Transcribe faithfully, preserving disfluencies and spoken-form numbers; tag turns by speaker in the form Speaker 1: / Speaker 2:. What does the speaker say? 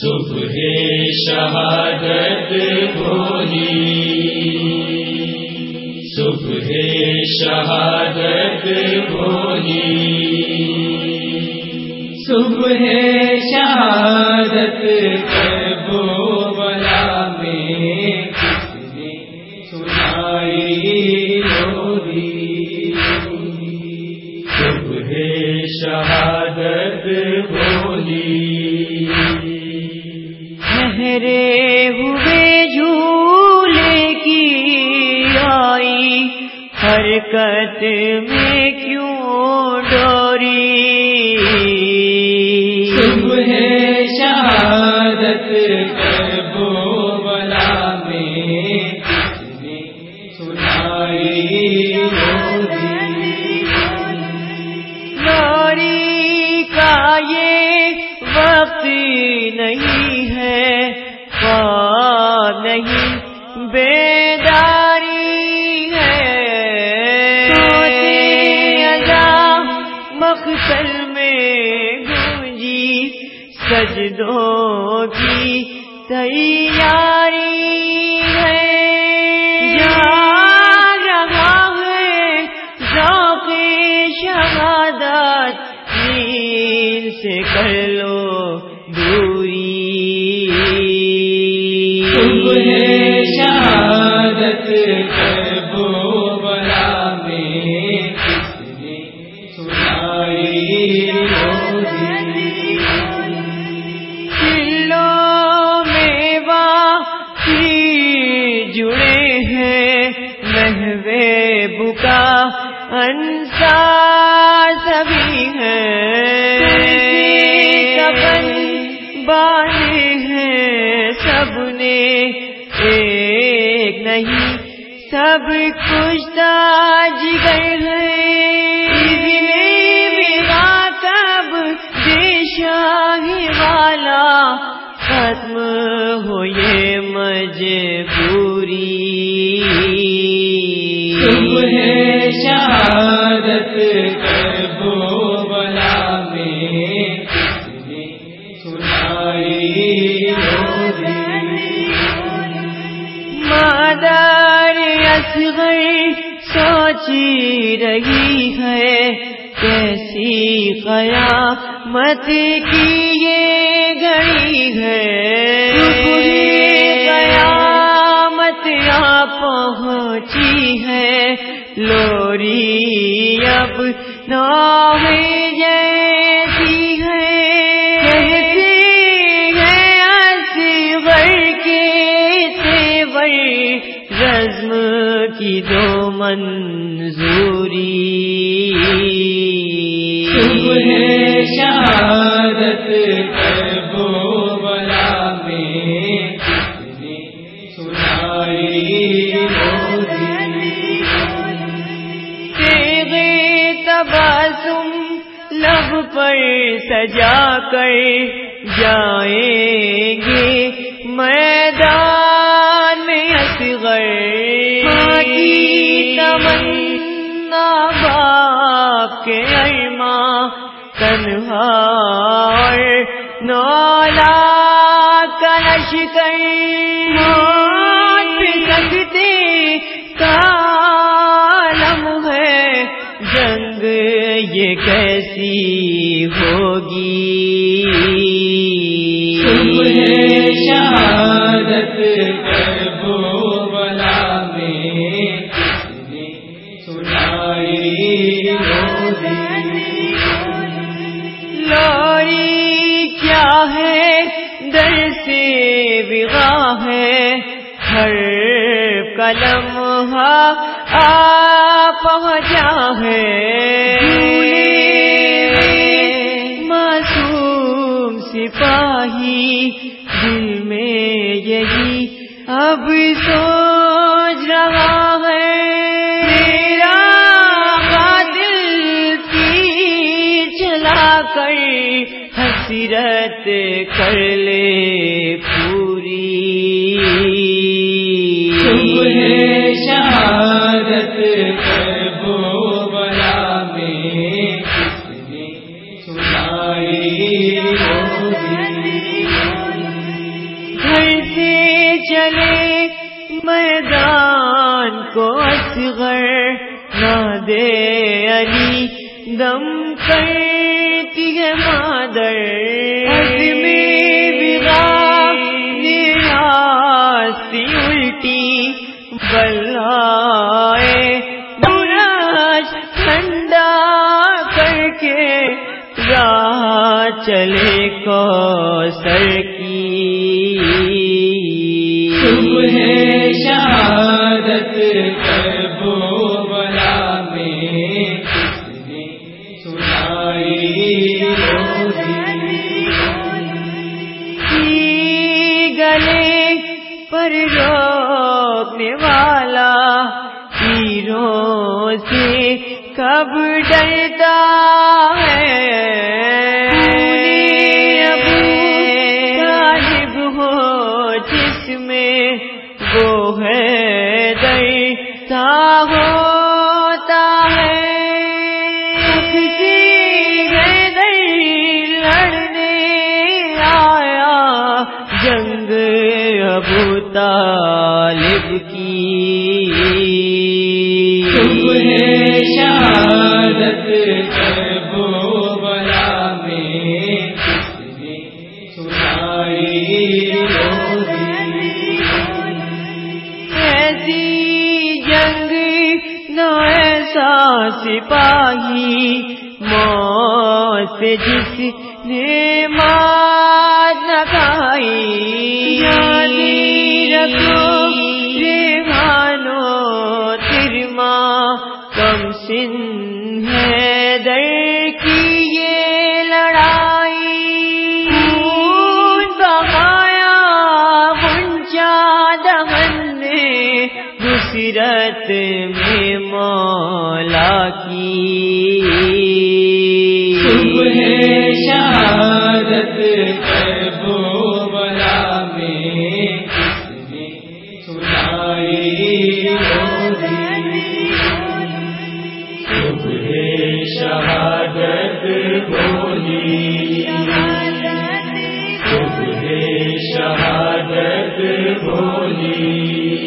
Speaker 1: صبح شہادت بھولی، صبح شہادت بھولی، صبح شہادت کربلا میں کس نے سنائی لوری، صبح شہادت بھولی۔
Speaker 2: ٹھہرے ہوئے جھولے کی آئی حرکت میں کیوں ڈوری،
Speaker 1: صبح شہادت کربلا میں کس نے سنائی لوری،
Speaker 2: لوری کا یہ وقت نہیں ہے، خواب نہیں بیداری ہے، سوچے ادا مقتل میں گونجی سجدوں کی تیاری ہے، جا رہا ہے ذوق شہادت، نیند سے کر لو دوری،
Speaker 1: صبح شہادت کربلا میں کس نے سنائی لوری،
Speaker 2: دلوں میں واقعی جڑے ہیں محوے بکا انسا سبھی ہیں، کفن باندھے ہیں سب نے ایک نہیں سب کچھ جگر ہے، میرا کب شاہی والا ختم ہو یہ مجبوری،
Speaker 1: صبح شہادت کربلا میں کس نے سنائی لوری،
Speaker 2: مادر اصغر سوچی رہی ہے کیسی قیامت کی یہ گھڑی ہے، قیامت آ پہنچی ہے، لوری اب نوح جیسی ہے، کہتے ہیں اصغر کے تیور رزم کی دو منظوری،
Speaker 1: صبح شہادت کربلا میں کس نے سنائی لوری،
Speaker 2: تیغ تبسم لب پر سجا کر جائیں گے میدان میں اصغر، ماں کی تمنا باپ کے ارماں تنہا اور نولا کا لشکر، موت پہ سکتے کا عالم ہے، جنگ یہ کیسی ہوگی،
Speaker 1: صبح شہادت کربلا میں کس نے سنائی لوری،
Speaker 2: لوری کیا ہے در سے وغا ہے، ہر قلم آ پہنچا ہے، معصوم سپاہی دل میں یہی اب سوچ رہا ہے، میرا قاتل تیر چلا کر حسرت کر لے پوری،
Speaker 1: صبح شہادت کربلا میں کس نے سنائی لوری،
Speaker 2: کو اصغر نہ دے علی دم کرتی ہے مادر میں بغا نیاستی الٹی بلائے براج ٹھنڈا کر کے راہ چلے کوثر کی
Speaker 1: صبح شہادت کربلا میں کس نے سنائی
Speaker 2: گلے پر روکنے والا تیروں سے کب ڈرتا ہے غالب ہو جس میں وہ ہے ڈرتا ہوتا ہے کسی حیدر لڑنے آیا جنگ ابو طالب کی
Speaker 1: صبح شہادت کربلا میں کس نے سنائی
Speaker 2: ایسی جنگ نہ ایسا سپاہی موت سے جس نے مات نہ کھائی رکھو ریحانو ترما کم سن ہے در کی یہ لڑائی خون بہایا غنچہ دہن نے نصرت میں مولا کی
Speaker 1: صبح شہادت کربلا میں کس نے سنائی صبح شہادت بولی صبح شہادت بولی